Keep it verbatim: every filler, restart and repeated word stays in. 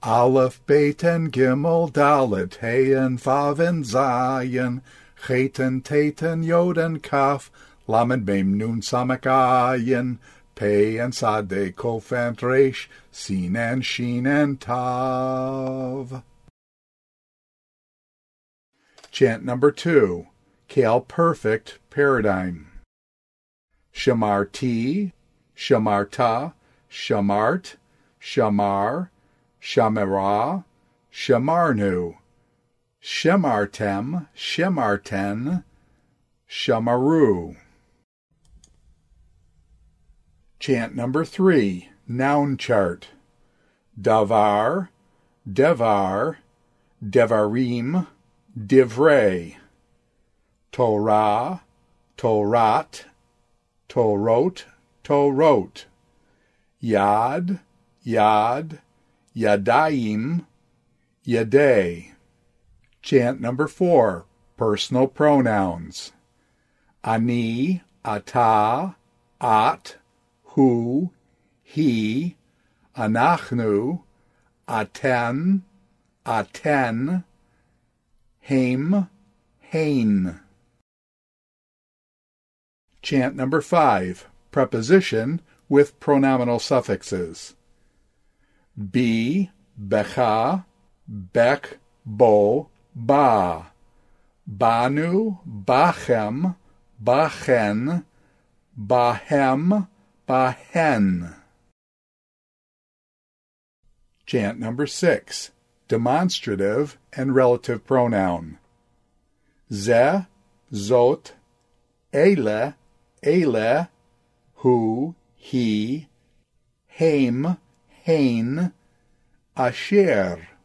Aleph, Bet, and Gimel, Dalet, Hey, and Vav, and Zayin, Chet, and Tet, and Yod, and Kaf, Lamed, Mem, Nun, Samek, Ayin, Pei, and Sade, Kof, and Resh, Sin, and Shin, and Tav. Chant number two, Kale Perfect Paradigm. Shamarti, Shamarta, Shamart, Shamar, Shamara, Shamarnu, Shemartem, Shemarten, Shamaru. Chant number three, Noun Chart. Davar, Devar, Devarim, Divrei. Torah, Torat, Torot, Torot. Yad, Yad, Yadayim, Yaday. Chant number four, Personal Pronouns. Ani, Ata, At, Hu, He, Anachnu, Aten, Aten, Haim, Hain. Chant number five, Preposition with pronominal suffixes. Be, Becha, Bek, Bo, Ba. Banu, Bachem, Bachen, Bahem, Bahen. Chant number six, Demonstrative and relative pronoun. Ze, Zot, Ele, Ele, Hu, He, Haim, Hain, Asher.